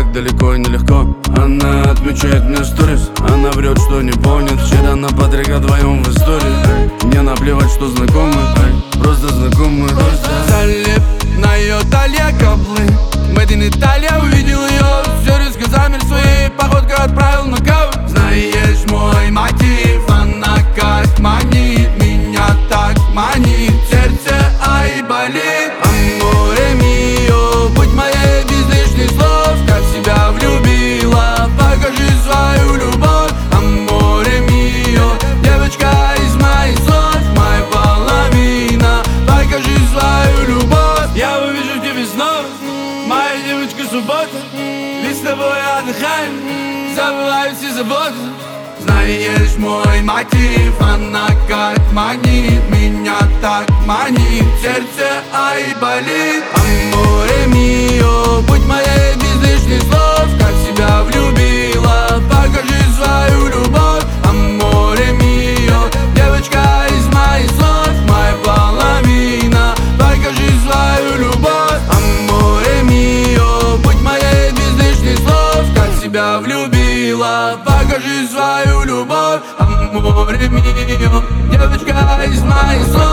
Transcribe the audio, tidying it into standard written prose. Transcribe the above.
так далеко и нелегко. Она отмечает мне сторис, она врет, что не помнит. Вчера на Патрика вдвоем в истории. Мне наплевать, что знакомы, просто знакомы. Залип на ее талия каблы, Made in Italia, увидел ее, все резко замер своей походкой, отправил на каву. Знаешь мой мотив, она как магнит, меня так манит, сердце ай болит. Аморе мио, будь моей без лишних слов, как себя влюбила, покажи свою любовь. Аморе мио, девочка из моих слов, моя половина, покажи свою любовь. Я увижу в тебе снова, моя девочка суббота, ведь с тобой отдыхаем, забываю все заботы. Знаешь мой мотив, она как магнит, меня так манит, сердце ай болит. Аморе мио, будь моей без лишних слов, как себя влюбила, покажи свою любовь. Аморе мио, девочка из моих слов, моя половина, покажи свою любовь. Аморе мио, будь моей без лишних слов, как себя влюбила, покажи свою любовь. Аморе мио, девочка из моих слов.